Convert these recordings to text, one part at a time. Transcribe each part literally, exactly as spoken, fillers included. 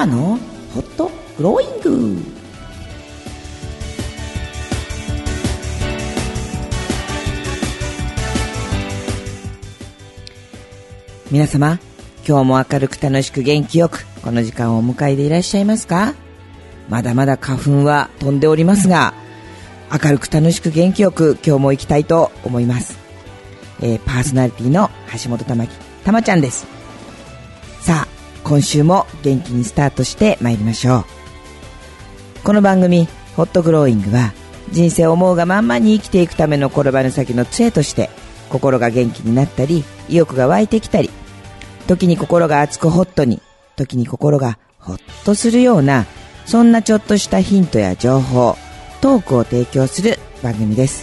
マのホットグローイング。皆様、今日も明るく楽しく元気よくこの時間をお迎えでいらっしゃいますか？まだまだ花粉は飛んでおりますが、明るく楽しく元気よく今日も行きたいと思います。えー、パーソナリティの橋本たまきたまちゃんです。さあ、今週も元気にスタートしてまいりましょう。この番組ホットグローイングは、人生を思うがまんまに生きていくための転ばぬ先の杖として、心が元気になったり意欲が湧いてきたり、時に心が熱くホットに、時に心がホッとするような、そんなちょっとしたヒントや情報、トークを提供する番組です。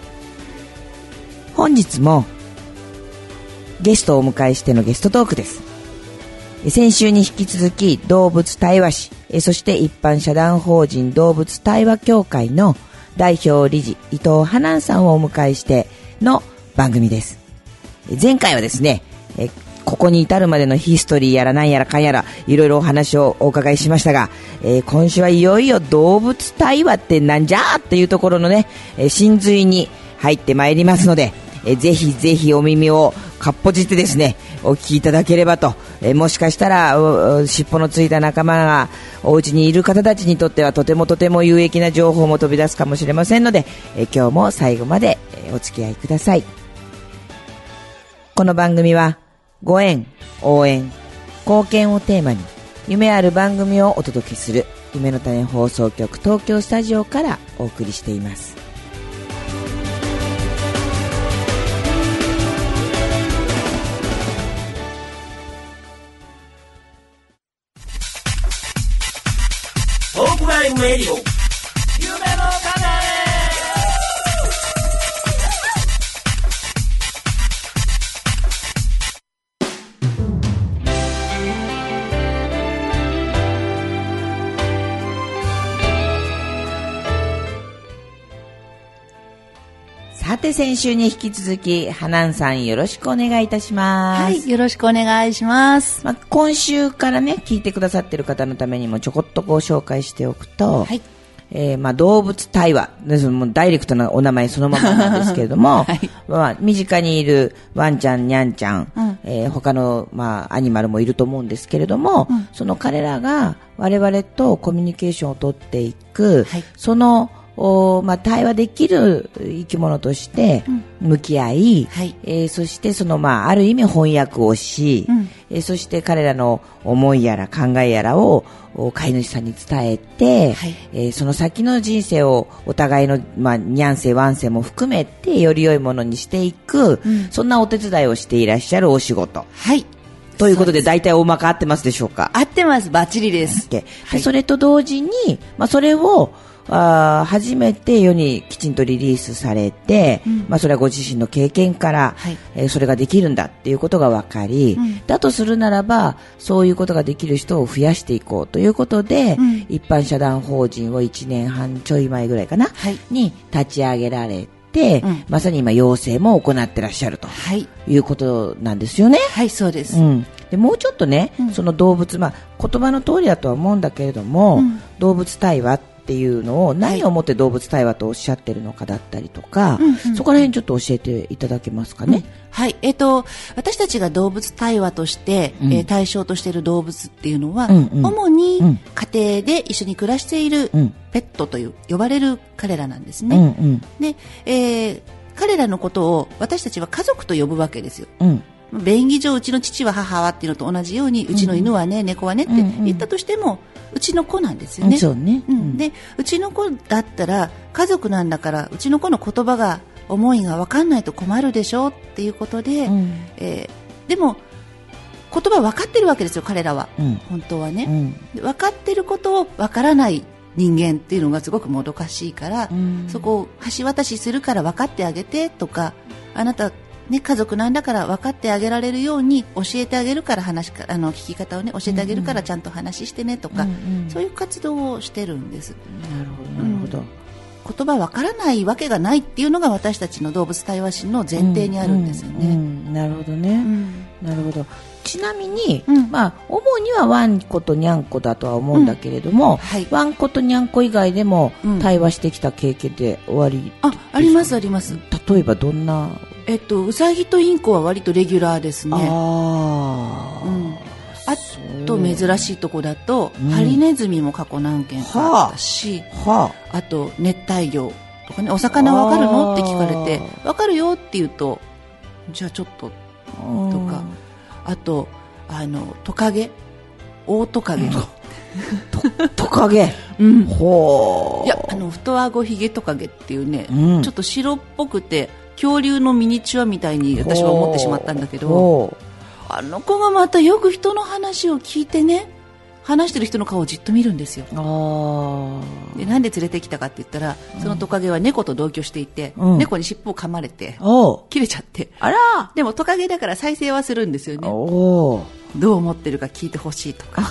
本日もゲストをお迎えしてのゲストトークです。先週に引き続き動物対話士、そして一般社団法人動物対話協会の代表理事伊藤花南さんをお迎えしての番組です。前回はですね、えここに至るまでのヒストリーやらなんやらかんやらいろいろお話をお伺いしましたが、えー、今週はいよいよ動物対話ってなんじゃーっていうところのね、えー、真髄に入ってまいりますので、えー、ぜひぜひお耳をかっぽじってですねお聞きいただければと、えー、もしかしたら尻尾のついた仲間がお家にいる方たちにとってはとてもとても有益な情報も飛び出すかもしれませんので、えー、今日も最後までお付き合いください。この番組はご縁、応援、貢献をテーマに夢ある番組をお届けする夢の種放送局東京スタジオからお送りしています。 トークライブレディオ夢の種。 さて、先週に引き続き花南さんよろしくお願いいたします。 はい、よろしくお願いします。 まあ、今週からね聞いてくださっている方のためにもちょこっとご紹介しておくと、はい、えー、まあ動物対話ですもうダイレクトなお名前そのままなんですけれども、はい、まあ、身近にいるワンちゃんニャンちゃん、うん、えー、他の、まあ、アニマルもいると思うんですけれども、うん、その彼らが我々とコミュニケーションを取っていく、はい、そのおまあ、対話できる生き物として向き合い、うん、はい、えー、そしてその、まあ、ある意味翻訳をし、うん、えー、そして彼らの思いやら考えやらを飼い主さんに伝えて、はい、えー、その先の人生をお互いの、まあ、ニャンセワンセも含めてより良いものにしていく、うん、そんなお手伝いをしていらっしゃるお仕事、はい、ということで大体大まか合ってますでしょうか？ 合ってます、バッチリです、 はい、それと同時に、まあ、それをあ初めて世にきちんとリリースされて、うん、まあ、それはご自身の経験から、はい、えー、それができるんだっていうことが分かり、うん、だとするならばそういうことができる人を増やしていこうということで、うん、一般社団法人をいちねんはんちょい前ぐらいかな、はい、に立ち上げられて、うん、まさに今養成も行ってらっしゃると、はい、いうことなんですよね。 はい、そうです、 うん、でもうちょっとね、うん、その動物、まあ、言葉の通りだとは思うんだけれども、うん、動物対話っていうのを何をもって動物対話とおっしゃってるのかだったりとか、はい、そこら辺ちょっと教えていただけますかね。うん、 はい、えっと、私たちが動物対話として、うん、えー、対象としている動物っていうのは、うんうん、主に家庭で一緒に暮らしているペットという、呼ばれる彼らなんですね。うんうん、で、えー、彼らのことを私たちは家族と呼ぶわけですよ。うん、便宜上うちの父は母はっていうのと同じように、うちの犬はね、うん、猫はねって言ったとしても、うちの子なんですよね。 そうね、 うん、でうちの子だったら家族なんだから、うちの子の言葉が思いが分かんないと困るでしょっていうことで、うん、えー、でも言葉分かってるわけですよ、彼らは、うん、本当はね、うん、分かってることを分からない人間っていうのがすごくもどかしいから、うん、そこを橋渡しするから分かってあげてとか、あなたね、家族なんだから分かってあげられるように教えてあげるから、話かあの聞き方を、ね、教えてあげるからちゃんと話してねとか、うんうん、そういう活動をしてるんです。 なるほど、なるほど、 うん、言葉分からないわけがないっていうのが私たちの動物対話心の前提にあるんですよね。 うんうんうん、なるほどね、うん、 なるほど。ちなみに、 うん、 まあ、主にはワンコとニャンコだとは思うんだけれども、うん、はい、ワンコとニャンコ以外でも対話してきた経験で終わり、 うん、あ、ありますあります。 例えばどんな？ えっと、ウサギとインコは割とレギュラーですね。 あー、 うん、あと珍しいとこだと、うん、ハリネズミも過去何件かあったし、はあ、あと熱帯魚とかね、お魚わかるのって聞かれて、わかるよって言うと、じゃあちょっととか、あとあのトカゲ、オオトカゲ、 トカゲ、 うん、 ほー、 いや、あの太あごひげトカゲっていうね、うん、ちょっと白っぽくて恐竜のミニチュアみたいに私は思ってしまったんだけど、あの子がまたよく人の話を聞いてね、話してる人の顔をじっと見るんですよ。 あで、なんで連れてきたかって言ったら、そのトカゲは猫と同居していて、うん、猫に尻尾を噛まれて切れちゃって、 あら、 でもトカゲだから再生はするんですよね。 お、 どう思ってるか聞いてほしいとか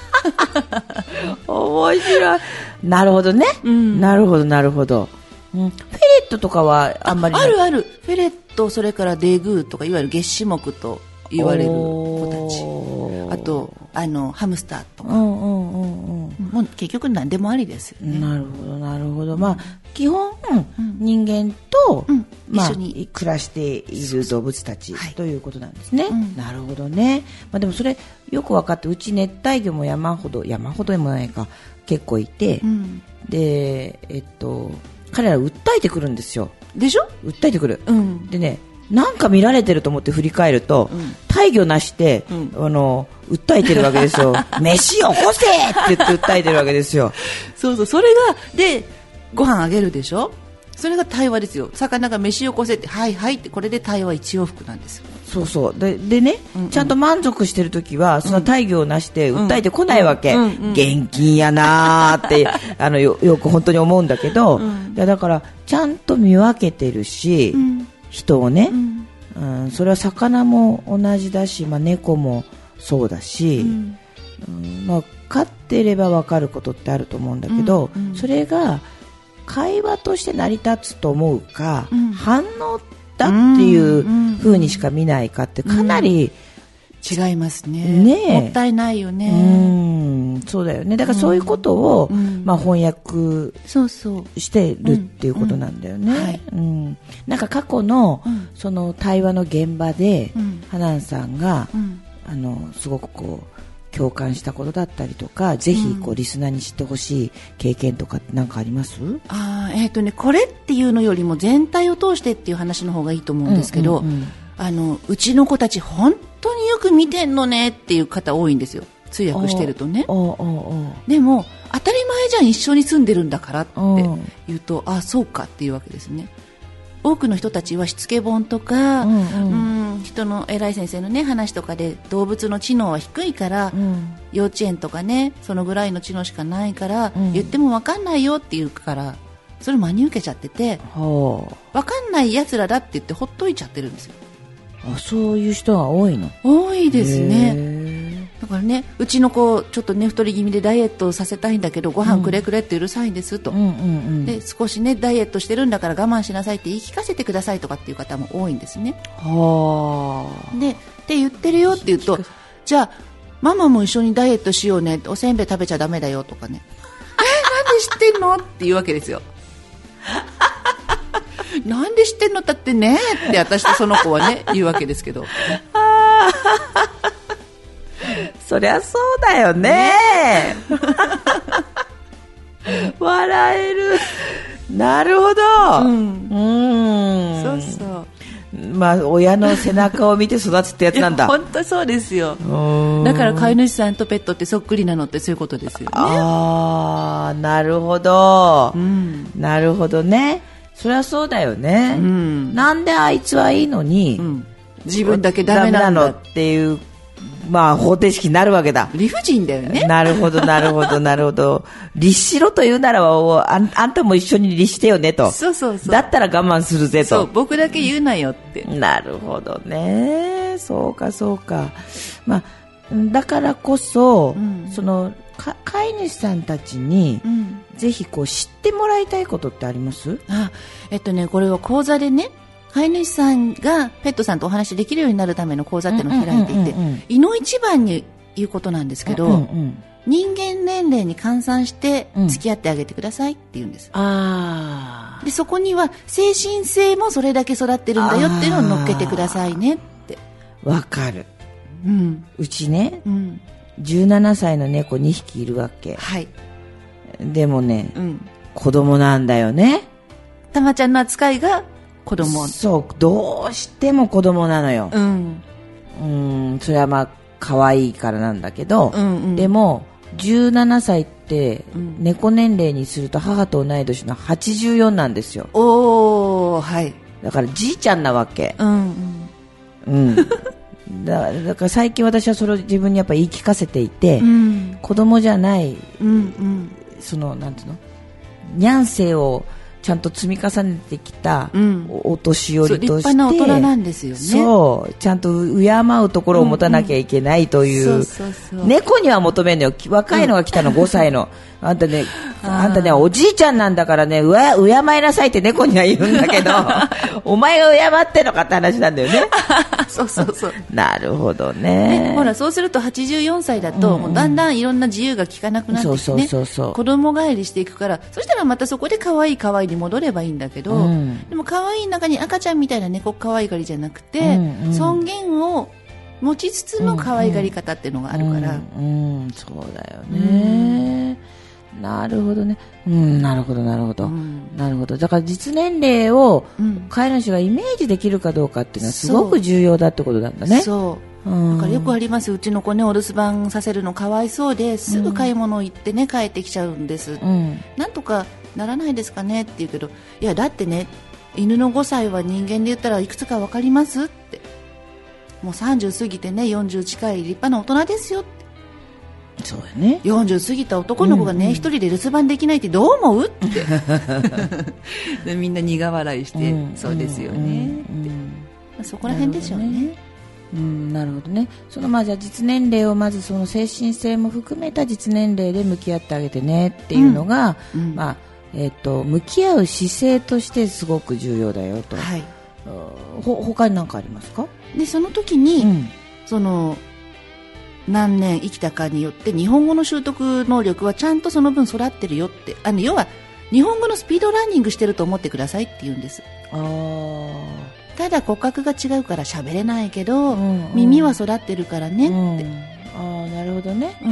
面白い。なるほどね、うん、なるほどなるほど、うん、フェレットとかはあんまりあ, あるある、フェレット、それからデグーとか、いわゆる月歯目と言われる子たち、あとあのハムスターとか、うんうんうんうん、もう結局何でもありですよね。 なるほどなるほど、まあ、基本、うん、人間と、うん、まあ、一緒に暮らしている動物たちということなんですね、うん、なるほどね、まあ、でもそれよく分かって、うち熱帯魚も山ほど山ほどでもないか結構いて、うん、で、えっと、彼ら訴えてくるんですよ。 でしょ、 訴えてくる、 うん、 でね、なんか見られてると思って振り返ると、うん、大魚なして、うん、あの訴えてるわけですよ飯よこせって言って訴えてるわけですよ。 そうそう、それがでご飯あげるでしょ、それが対話ですよ。魚が飯よこせって、はいはいって、これで対話一往復なんですよ。 そうそうで、でね、うんうん、ちゃんと満足してるときはその大魚をなして訴えてこないわけ、うんうんうん、現金やなーってあの よ, よく本当に思うんだけど、うん、いやだからちゃんと見分けてるし、うん、人をね、うんうん、それは魚も同じだし、まあ、猫もそうだし、うんうん、まあ、飼ってれば分かることってあると思うんだけど、うんうん、それが会話として成り立つと思うか、うん、反応だっていう風にしか見ないかってかなり、 うん、違いますね。 ね、 もったいないよね。 うん、そうだよね。だからそういうことを、うん、まあ、翻訳してるっていうことなんだよね。うんはいうん、なんか過去の、うん、その対話の現場で、うん、ハナンさんが、うん、あのすごくこう共感したことだったりとか、ぜひこうリスナーに知ってほしい経験とかって何かあります？ あ、えーとね、これっていうのよりも全体を通してっていう話の方がいいと思うんですけど、うんうんうん、あのうちの子たち本当によく見てんのねっていう方多いんですよ、通訳してるとね。でも当たり前じゃん、一緒に住んでるんだからって言うと、あ、そうかっていうわけですね。多くの人たちはしつけ本とか、うんうんうん、人の偉い先生の、ね、話とかで動物の知能は低いから、うん、幼稚園とかね、そのぐらいの知能しかないから、うん、言っても分かんないよって言うから、それ真に受けちゃってて、分かんないやつらだって言ってほっといちゃってるんですよ。 あ、そういう人が多いの？ 多いですね。だからね、うちの子ちょっとね太り気味でダイエットをさせたいんだけど、ご飯くれくれってうるさいんですと、うんうんうんうん、で少しねダイエットしてるんだから我慢しなさいって言い聞かせてくださいとかっていう方も多いんですね。 はでって言ってるよって言うと、じゃあママも一緒にダイエットしようね、おせんべい食べちゃダメだよとかねえ、なんで知ってんのって言うわけですよなんで知ってんのだってねって私とその子はね言うわけですけどそりゃそうだよね笑える。なるほど、うん、うん、そうそう、まあ親の背中を見て育つってやつなんだ本当そうですよ。だから飼い主さんとペットってそっくりなのってそういうことですよね。 あー、なるほど、うん、なるほどね。そりゃそうだよね、うん、なんであいつはいいのに、うん、 自分だけダメなんだのっていう、まあ、方程式になるわけだ。 理不尽だよね。 なるほどなるほどなるほど。律しろと言うならば、あん、あんたも一緒に律してよねと。 そうそうそう。 だったら我慢するぜと。 そう、僕だけ言うなよって。 なるほどね。そうかそうか。まあ、だからこそ、うん、そのか飼い主さんたちに、うん、ぜひこう知ってもらいたいことってあります？ あ、えっとね、これは講座でね、 飼い主さんがペットさんとお話できるようになるための講座っていうのを開いていて、いの一番に言うことなんですけど、うんうんうん、人間年齢に換算して付き合ってあげてくださいって言うんです、うん、あでそこには精神性もそれだけ育ってるんだよっていうのを乗っけてくださいねって。 わかる、うん、うちね、うん、じゅうななさいの猫にひきいるわけ、はい、でもね、うん、子供なんだよね。 たまちゃんの扱いが子供。 そう、どうしても子供なのよ、うん、うーんそれはまあ可愛いからなんだけど、うんうん、でもじゅうななさいって猫年齢にすると母と同い年のはちじゅうよんなんですよ。 おー、はい。 だからじいちゃんなわけ、うんうん、うん、だ, だから最近私はそれを自分にやっぱ言い聞かせていて、うん、子供じゃない、うんうん、そのなんていうの、ニャン性をちゃんと積み重ねてきたお年寄りとして、 立派な大人なんですよね。 そうちゃんと敬うところを持たなきゃいけないという、猫には求めんのよ。若いのが来たのごさいのあんたね、あんたねおじいちゃんなんだからね、うや敬いなさいって猫には言うんだけどお前が敬ってんのかって話なんだよねそうそうそうなるほどね。 ほらそうするとはちじゅうよんさいだと、うんうん、もうだんだんいろんな自由が利かなくなってきてね、そうそうそうそう、子供帰りしていくから、そしたらまたそこで可愛い可愛いに戻ればいいんだけど、うん、でも可愛い中に赤ちゃんみたいな猫可愛がりじゃなくて、うんうん、尊厳を持ちつつの可愛がり方っていうのがあるから、うんうんうん、そうだよね、うん、なるほどね、うん、なるほどなるほど、うん、なるほど。だから実年齢を飼い主がイメージできるかどうかっていうのはすごく重要だってことなんだね。 そう、うん、だからよくあります。うちの子ね、お留守番させるのかわいそうですぐ買い物行ってね、帰ってきちゃうんです、うん、なんとかならないですかねって言うけど、いやだってね、犬のごさいは人間で言ったらいくつか分かりますって、もうさんじゅう過ぎてねよんじゅう近い立派な大人ですよって。 そうやね、 よんじゅう過ぎた男の子がね、うんうん、一人で留守番できないってどう思うってでみんな苦笑いして、うん、そうですよね、うんうん、そこら辺でしょうね。 うん、なるほどね。そのまあじゃあ実年齢をまずその精神性も含めた実年齢で向き合ってあげてねっていうのが、うんうん、まあえー、と向き合う姿勢としてすごく重要だよと、はい、ほ他に何かありますか。 でその時に、うん、その何年生きたかによって日本語の習得能力はちゃんとその分育ってるよって、あの要は日本語のスピードランニングしてると思ってくださいって言うんです。あただ骨格が違うから喋れないけど、うんうん、耳は育ってるからねって、 うん、あなるほどね、うん、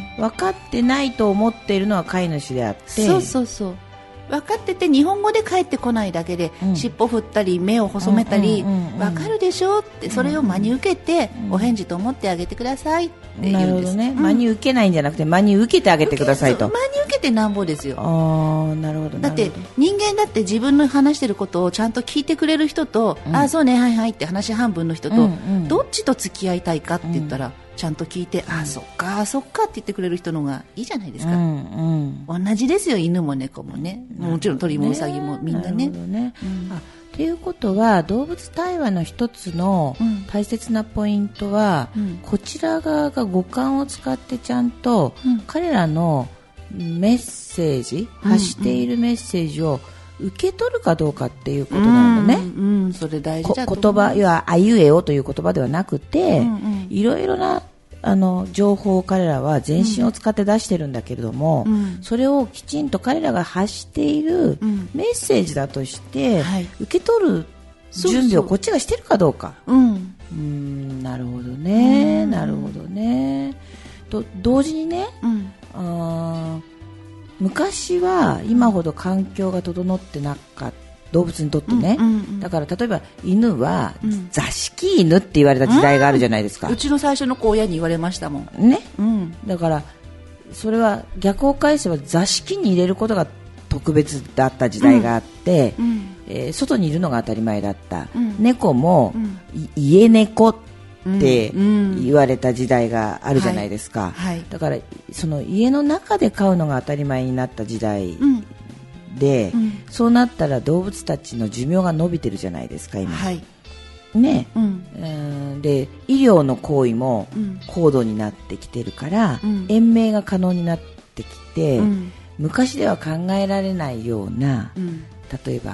分かってないと思っているのは飼い主であって、 そうそうそう、分かってて日本語で帰ってこないだけで、うん、尻尾振ったり目を細めたり、うんうんうんうん、分かるでしょって、それを真に受けて、うん、お返事と思ってあげてくださいって言うんです。なるほどね、 うん、真に受けないんじゃなくて真に受けてあげてくださいと。 真に受けてなんぼですよ。 あなるほど。 だって人間だって自分の話してることをちゃんと聞いてくれる人と、うん、あそうねはいはいって話半分の人と、うんうん、どっちと付き合いたいかって言ったら、うんちゃんと聞いて、あそっかそっかって言ってくれる人の方がいいじゃないですか、うんうん、同じですよ、犬も猫もね、もちろん鳥もウサギもみんなね。なるほどね、うん、 あということは動物対話の一つの大切なポイントは、うん、こちら側が五感を使ってちゃんと彼らのメッセージ、うん、発しているメッセージを受け取るかどうかっていうことなんだね、 うんうん、それ大事だと思う。 言葉、いわあいうえおという言葉ではなくて、うんうん、いろいろなあの情報を彼らは全身を使って出してるんだけれども、うん、それをきちんと彼らが発しているメッセージだとして、うんはい、受け取る準備をこっちがしてるかどうか。そうそう、うん、うーんなるほどね、なるほどね。と同時にね、うん、あ昔は今ほど環境が整ってなかった動物にとってね、うんうんうん、だから例えば犬は座敷犬って言われた時代があるじゃないですか、 うん、うちの最初の子親に言われましたもんね、うん、だからそれは逆を返せば座敷に入れることが特別だった時代があって、うんうんえー、外にいるのが当たり前だった、うん、猫も、うん、家猫って言われた時代があるじゃないですか、はいはい、だからその家の中で飼うのが当たり前になった時代、うんで、うん、そうなったら動物たちの寿命が伸びてるじゃないですか今、はいねうん、うんで医療の行為も高度になってきてるから、うん、延命が可能になってきて、うん、昔では考えられないような、うん、例えば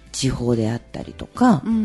地方であったりとか、 うんうん、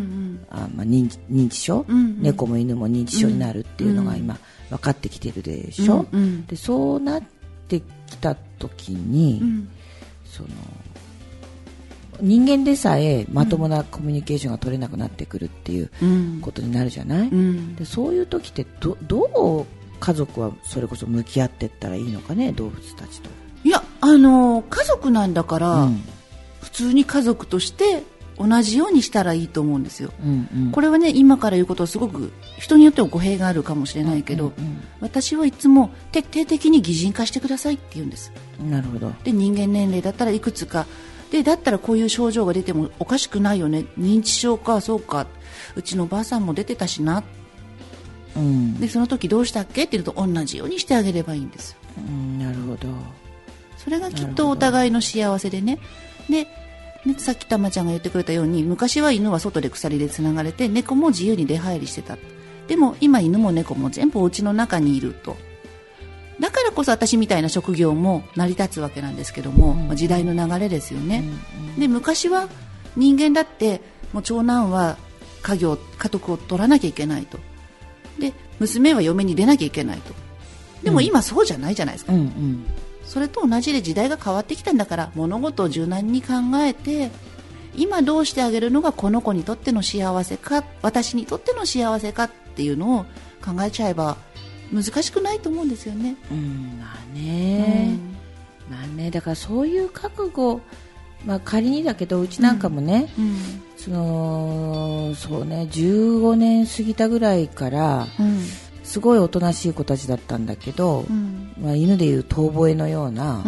あまあ、認知、認知症、うんうん、猫も犬も認知症になるっていうのが今分かってきてるでしょ、うんうん、でそうなってきた時に、うん、その人間でさえまともなコミュニケーションが取れなくなってくるっていうことになるじゃない、うん、でそういう時って ど, どう家族はそれこそ向き合っていったらいいのかね、動物たちと。 いや、あの家族なんだから、うん、普通に家族として同じようにしたらいいと思うんですよ、うんうん、これはね今から言うことはすごく人によっては語弊があるかもしれないけど、うんうんうん、私はいつも徹底的に擬人化してくださいって言うんです。 なるほど。 で人間年齢だったらいくつかで、だったらこういう症状が出てもおかしくないよね、認知症か、そうか、うちのばあさんも出てたしな、うん、でその時どうしたっけって言うと同じようにしてあげればいいんです、 うん、なるほど。 それがきっとお互いの幸せでね。でね、さっきたまちゃんが言ってくれたように、昔は犬は外で鎖でつながれて猫も自由に出入りしてた。でも今犬も猫も全部お家の中にいると。だからこそ私みたいな職業も成り立つわけなんですけども、うん、時代の流れですよね、うんうん、で昔は人間だってもう長男は家業家督を取らなきゃいけないと、で娘は嫁に出なきゃいけないと。でも今そうじゃないじゃないですか、うんうん、それと同じで時代が変わってきたんだから、物事を柔軟に考えて今どうしてあげるのがこの子にとっての幸せか、私にとっての幸せかっていうのを考えちゃえば難しくないと思うんですよね。 うん、まあね、うん、まあね、だからそういう覚悟、まあ、仮にだけどうちなんかもね、うんうん、そのそうねじゅうごねん過ぎたぐらいから、うん、すごいおとなしい子たちだったんだけど、うんまあ、犬でいう遠吠えのような、うん、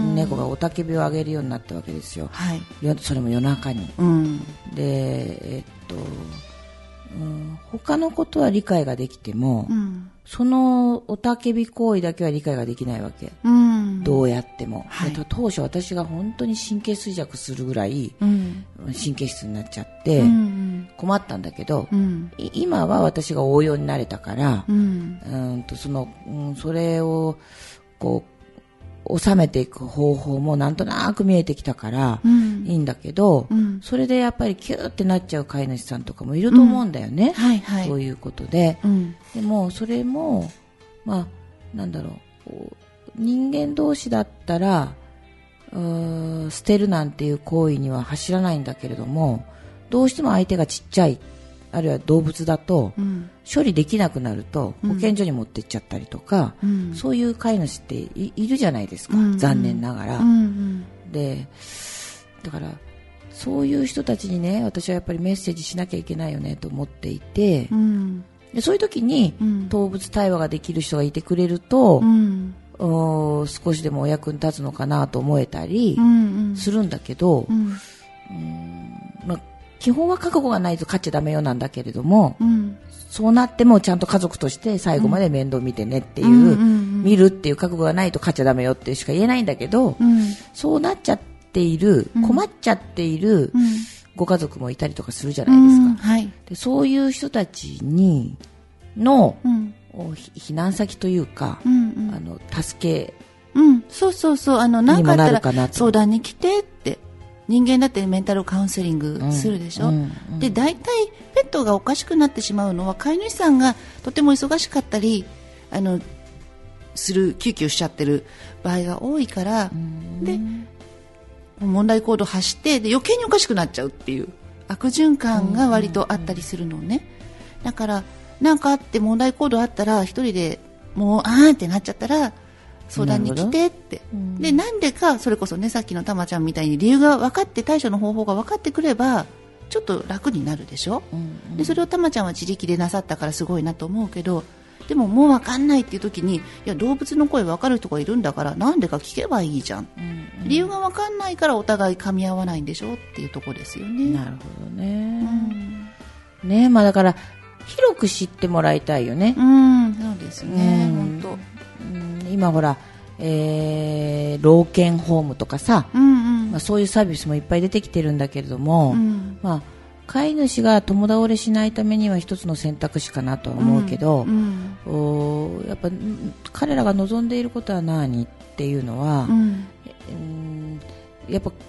猫が雄たけびを上げるようになったわけですよ、はい、それも夜中に、うん、でえっと、うん、他のことは理解ができても、うんその雄たけび行為だけは理解ができないわけ、うん、どうやっても、はい、当初私が本当に神経衰弱するぐらい、うん、神経質になっちゃって困ったんだけど、うん、今は私が応用になれたから、うん、うんとその、うん、それをこう収めていく方法もなんとなく見えてきたからいいんだけど、うん、それでやっぱりキューってなっちゃう飼い主さんとかもいると思うんだよね、うんはいはい、そういうことで、うん、でもそれもまあなんだろう、人間同士だったらうー捨てるなんていう行為には走らないんだけれども、どうしても相手がちっちゃいあるいは動物だと、うん、処理できなくなると保健所に持って行っちゃったりとか、うん、そういう飼い主って い, いるじゃないですか、うん、残念ながら、うん、でだからそういう人たちにね私はやっぱりメッセージしなきゃいけないよねと思っていて、うん、でそういう時に、うん、動物対話ができる人がいてくれると、うん、少しでもお役に立つのかなと思えたりするんだけど、うんうんまあ基本は覚悟がないと飼っちゃダメよなんだけれども、うん、そうなってもちゃんと家族として最後まで面倒見てねっていう、うんうんうん、見るっていう覚悟がないと飼っちゃダメよってしか言えないんだけど、うん、そうなっちゃっている、うん、困っちゃっているご家族もいたりとかするじゃないですか、うんはい、でそういう人たちにの、うん、避難先というか、うんうん、あの助け、 うん、そうそうそう、あの何かあったら相談に来てって、人間だってメンタルカウンセリングするでしょ、うんうんうん、で大体ペットがおかしくなってしまうのは飼い主さんがとても忙しかったりあのするキュキュしちゃってる場合が多いから、うん、で問題行動を発してで余計におかしくなっちゃうっていう悪循環が割とあったりするのね、うんうん、だからなんかあって問題行動あったら一人でもうあーってなっちゃったら相談に来てって、うん、でなんでかそれこそねさっきのたまちゃんみたいに理由が分かって対処の方法が分かってくればちょっと楽になるでしょ、うんうん、でそれをたまちゃんは自力でなさったからすごいなと思うけど、でももう分かんないっていう時にいや動物の声分かる人がいるんだからなんでか聞けばいいじゃん、うんうん、理由が分かんないからお互い噛み合わないんでしょっていうところですよね。 なるほどね、うん、ねまあだから広く知ってもらいたいよね。 うんそうですね、うん、本当今ほら、えー、老犬ホームとかさ、うんうんまあ、そういうサービスもいっぱい出てきてるんだけれども、うんまあ、飼い主が共倒れしないためには一つの選択肢かなとは思うけど、うんうん、おやっぱ彼らが望んでいることは何っていうのは、うんうん、やっぱ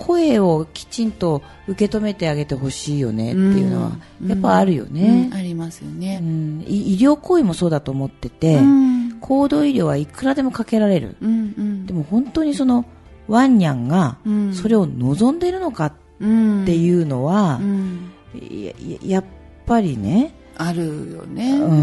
声をきちんと受け止めてあげてほしいよねっていうのはやっぱあるよね、 うんうん、ありますよね、 うん、医療行為もそうだと思ってて、うん、高度医療はいくらでもかけられる、うんうん、でも本当にそのワンニャンがそれを望んでいるのかっていうのは、うんうん、や, やっぱりねあるよね、うん、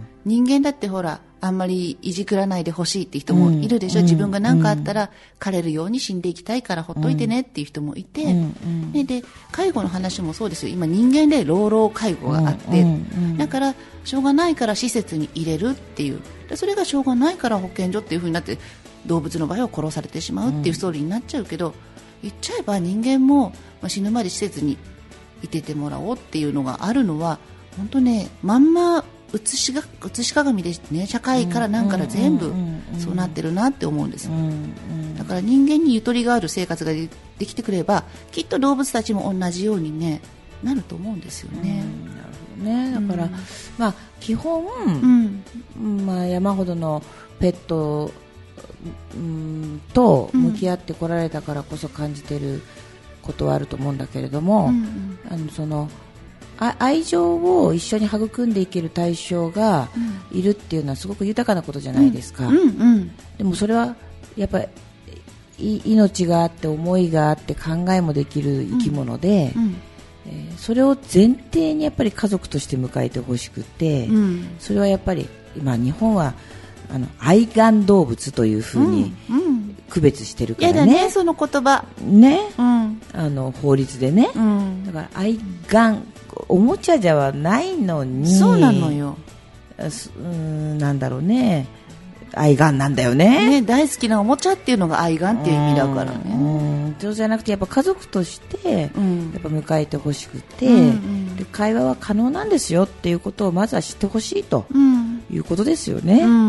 人間だってほらあんまりいじくらないでほしいって人もいるでしょ、うん、自分が何かあったら枯れるように死んでいきたいからほっといてねっていう人もいて、うんうん、で, で介護の話もそうですよ。今人間で老老介護があって、うんうんうん、だからしょうがないから施設に入れるっていう、でそれがしょうがないから保健所っていう風になって動物の場合は殺されてしまうっていうストーリーになっちゃうけど、うん、言っちゃえば人間も、まあ、死ぬまで施設にいててもらおうっていうのがあるのは本当ね、まんま映しが映し鏡でね、社会から何から全部そうなってるなって思うんです。だから人間にゆとりがある生活ができてくればきっと動物たちも同じように、ね、なると思うんですよね。 うん、なるほどね。だから、うん、まあ、基本、うんまあ、山ほどのペット、うん、と向き合ってこられたからこそ感じていることはあると思うんだけれども、うんうん、あのその愛情を一緒に育んでいける対象がいるっていうのはすごく豊かなことじゃないですか、うんうんうん、でもそれはやっぱり命があって思いがあって考えもできる生き物で、うんうんえー、それを前提にやっぱり家族として迎えてほしくて、うん、それはやっぱり今日本はあの愛玩動物というふうに区別してるからね、 やだねその言葉ね、うん、あの法律でね、うん、だから愛玩おもちゃじゃはないのに、 そうなのよ、 うんなんだろうね、愛玩なんだよ ね, ね大好きなおもちゃっていうのが愛玩っていう意味だからね、 うんうん、そうじゃなくてやっぱ家族としてやっぱ迎えてほしくて、うんうん、で会話は可能なんですよっていうことをまずは知ってほしいということですよね、うんうん、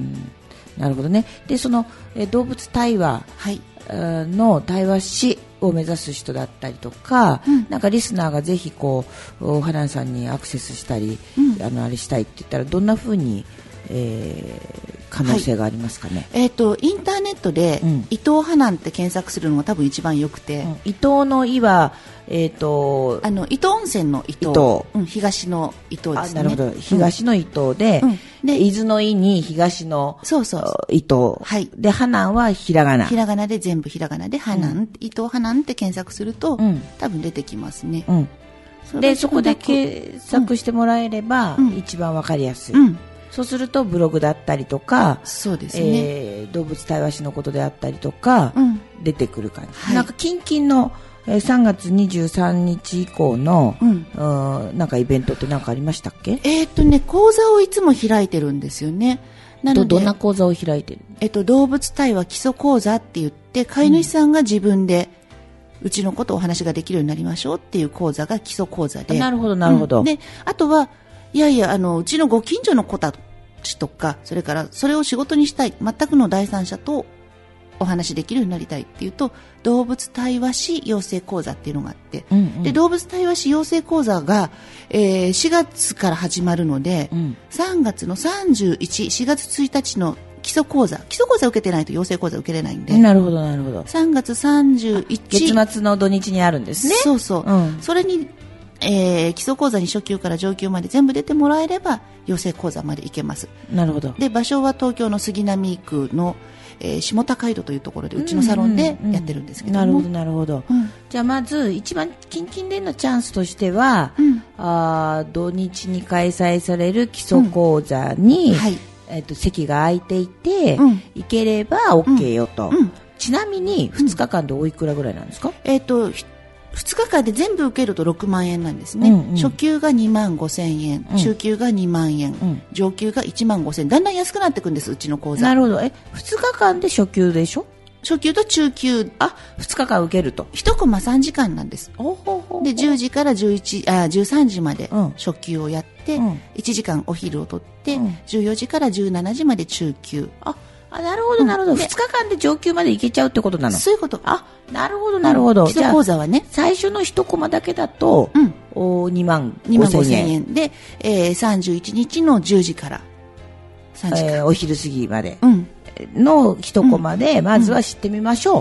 なるほどね。でそのえ動物対話の対話師を目指す人だったりとか、うん、なんかリスナーがぜひこう花菜さんにアクセスしたり、うん、あのあれしたいって言ったらどんな風に、えー、可能性がありますかね。 はい、えーと、インターネットで、うん、伊藤花菜って検索するのが多分一番よくて、うん、 伊藤の伊はえーと、 あの伊東温泉の伊東、伊東うん、東の伊東ですね。 あ、なるほど、東の伊東で、うん、で伊豆の伊に東のそうそう伊東、はい、で花南はひらがな、 ひらがなで全部ひらがなで花南、うん、伊東花南って検索すると、うん、多分出てきますね、うん、 そでそこで検索してもらえれば、うん、一番わかりやすい、うん、そうするとブログだったりとか、 そうですね、 えー、動物対話師のことであったりとか、うん、出てくる感じ、はい、なんか近々のさんがつにじゅうさんにち以降の、うん、なんかイベントって何かありましたっけ？ えーっとね、講座をいつも開いてるんですよね。なのでど, どんな講座を開いてる？ えっと、動物対話基礎講座って言って飼い主さんが自分で、うん、うちのことをお話ができるようになりましょうっていう講座が基礎講座で。 なるほどなるほど、うん、 であとはいやいやあのうちのご近所の子たちとか、それからそれを仕事にしたい全くの第三者とお話できるようになりたいっていうと動物対話師養成講座っていうのがあって、うんうん、で動物対話師養成講座が、えー、しがつから始まるので、うん、さんがつのさんじゅういち、しがつついたちの基礎講座基礎講座を受けてないと養成講座を受けれないんで、 なるほどなるほど、 さんがつさんじゅういち月末の土日にあるんですね。 そうそう、うん、それに、えー、基礎講座に初級から上級まで全部出てもらえれば養成講座まで行けます。 なるほど。 で場所は東京の杉並区のえー、下高井戸というところでうちのサロンでやってるんですけども、 うんうんうん、なるほどなるほど、うん、じゃあまず一番近々でのチャンスとしては、うん、あ土日に開催される基礎講座に、うんはいえー、と席が空いていて、うん、行ければ OK よと、うんうん、ちなみにふつかかんでおいくらぐらいなんですか？ えーとふつかかんで全部受けるとろくまんえんなんですね、うんうん、初級がにまんごせんえん、うん、中級がにまんえん、うん、上級がいちまんごせんえん、だんだん安くなっていくんですうちの講座。 なるほど。えふつかかんで初級でしょ？ 初級と中級、 あふつかかん受けるといちコマさんじかんなんです。ほほほほでじゅうじからじゅういちあじゅうさんじまで初級をやって、うん、いちじかんお昼をとって、うん、じゅうよじからじゅうしちじまで中級。ああなるほどなるほど、うん、ふつかかんで上級までいけちゃうってことなの？ そういうこと。 あなるほどなるほど、うん、 基礎講座はね最初のいちコマだけだと、うん、おにまんごせんえんで、えー、さんじゅういちにちのじゅうじからさんじかん、 えー、お昼過ぎまでのいちコマでまずは知ってみましょう、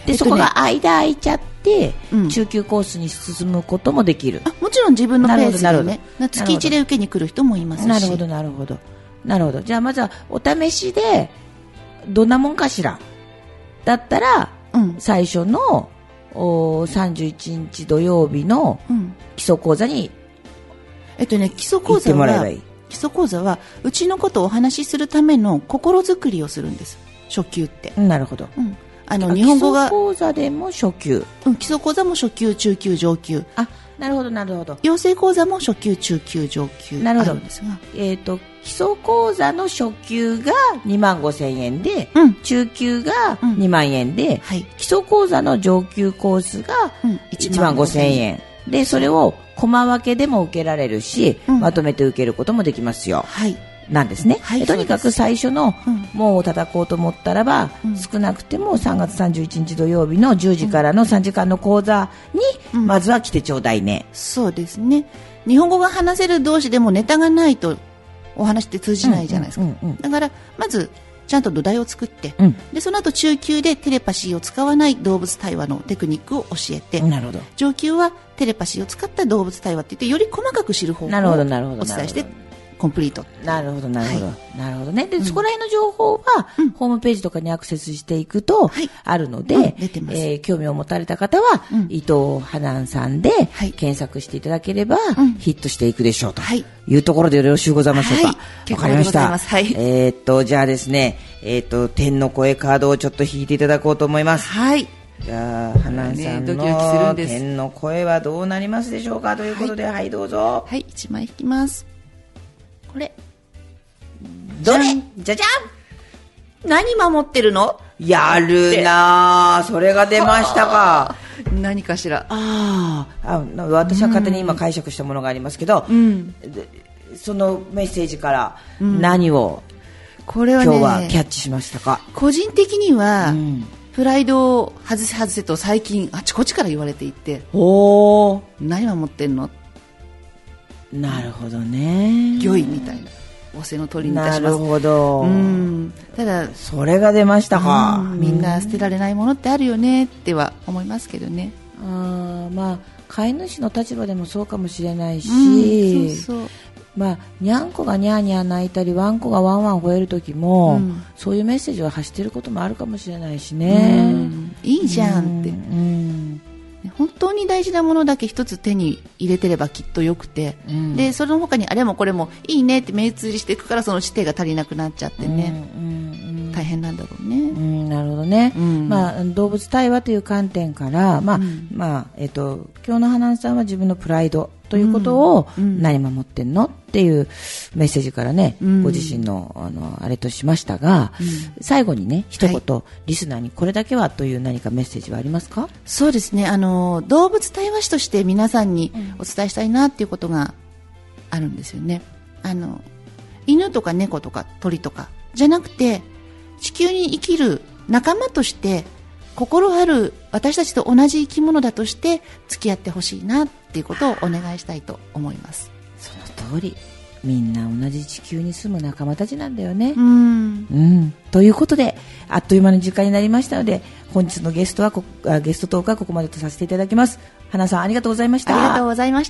で、 えっとねそこが間空いちゃって、 うん中級コースに進むこともできる。 あもちろん自分のペースなるほどでね、な月いちで受けに来る人もいますし。 なるほど、なるほど。なるほど。じゃあ、まずは、お試しで、どんなもんかしら。だったら、 うん。 最初の、おさんじゅういちにち土曜日のうん。 基礎講座にえっとね、基礎行って講座はもらえばいい。 基礎講座はうちのことをお話しするための心づくりをするんです。初級って。 なるほど。 うん。あの日本語が基礎講座でも初級。 うん基礎講座も初級、中級、上級。 あ、なるほど、なるほど。 養成講座も初級、中級、上級なるほどあるんですが。 えっ、と、基礎講座の初級がにまんごせんえんで、 うん。 中級がうんにまんえんで、 はい。 基礎講座の上級コースがうん。 いちまんごせんえん。で、それをコマ分けでも受けられるし、 うんまとめて受けることもできますよ。 はい。 なんですね。 はいでとにかく最初のうん門を叩こうと思ったらば、 うん少なくてもさんがつさんじゅういちにち土曜日のじゅうじからのさんじかんの講座に、 うんまずは来てちょうだいね。 そうですね。日本語が話せる同士でもネタがないとお話って通じないじゃないですか。 うんうんだから、まず、ちゃんと土台を作って、 うんで、その後中級でテレパシーを使わない動物対話のテクニックを教えて、 うん。なるほど。 上級はテレパシーを使った動物対話って言って、より細かく知る方法なるほどをなるほどお伝えしてなるほ、 コンプリート。 なるほど、なるほど。 はなるほどね。で、そこら辺の情報は、 うんホームページとかにアクセスしていくとはい、 あるので、 うん出てますえー興味を持たれた方は、 うん伊藤花南さんではい検索していただければ、 うんヒットしていくでしょうとはいいうところでよろしゅうございましょうか。 はいわかりまし結構でございた。 ますはいえーっと、じゃあですね、えーっと、天の声カードをちょっと引いていただこうと思います。 はい。 じゃあ、花南さんねドキドキするのんです天の声はどうなりますでしょうかということで、はい、どうぞ。 はい、一枚引きます。これ。 どれじゃんじゃじゃん何守ってるの？ やるなぁ。それが出ましたか。 何かしら。 ああ、私は勝手に今解釈したものがありますけど、 うん。 でそのメッセージから何をこれはね、 今日はキャッチしましたか。 個人的には、 うんプライドを外せ外せと最近あちこちから言われていて、 おー、 何守ってんの？ なるほどね。 御意みたいな。仰せの通りにいたなします。 るほど。 うん。ただ、 それが出ましたか。 うんみんな捨てられないものってあるよねっては思いますけどね。 あーまあ飼い主の立場でもそうかもしれないし、 うん、そうそう。 まあ、にゃんこがにゃーにゃー泣いたりワンコがワンワン吠える時も、 うんそういうメッセージを発していることもあるかもしれないしうね。 んいいじゃんって、 うん本当に大事なものだけ一つ手に入れてればきっとよくて、 うんでその他にあれもこれもいいねって目移りしていくからその指定が足りなくなっちゃってね、 うんうん大変なんだろうね、 うん、なるほどね、 うんまあ、動物対話という観点から、まあうんまあえっと、今日の花さんは自分のプライドということをうん何守ってんのっていうメッセージからね、 うんご自身のあのあれとしましたが、最後にね一言、 はリスナーにこれだけはという何かメッセージはありますか？ そうですね、あの動物対話師として皆さんにお伝えしたいなっていうことがあるんですよね。あの犬とか猫とか鳥とかじゃなくて地球に生きる仲間として心ある私たちと同じ生き物だとして付き合ってほしいなっていうことをお願いしたいと思います。 その通り、みんな同じ地球に住む仲間たちなんだよね。 うんうん、ということであっという間の時間になりましたので本日のゲストはこあゲストトークはここまでとさせていただきます。花さんありがとうございました。 ありがとうございました。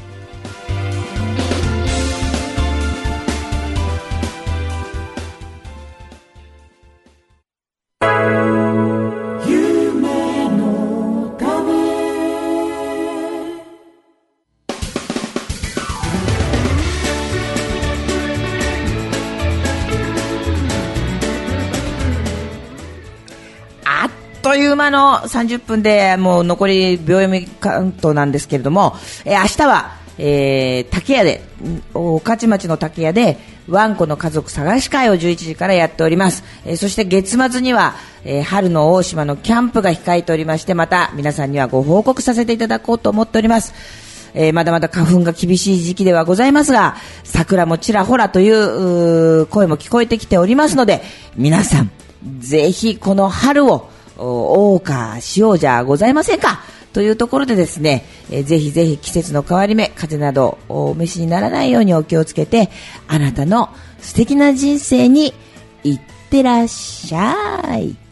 あっという間のさんじゅっぷんでもう残り秒読みカウントなんですけれども、えー明日は、えー竹屋でん御徒町の竹屋でワンコの家族探し会をじゅういちじからやっております。えーそして月末には、えー春の大島のキャンプが控えておりまして、また皆さんにはご報告させていただこうと思っております。えーまだまだ花粉が厳しい時期ではございますが、桜もちらほらといううー声も聞こえてきておりますので、皆さんぜひこの春をお謳歌しようじゃございませんかというところでですね、えーぜひぜひ季節の変わり目、風邪などお召しにならないようにお気をつけて、あなたの素敵な人生にいってらっしゃい。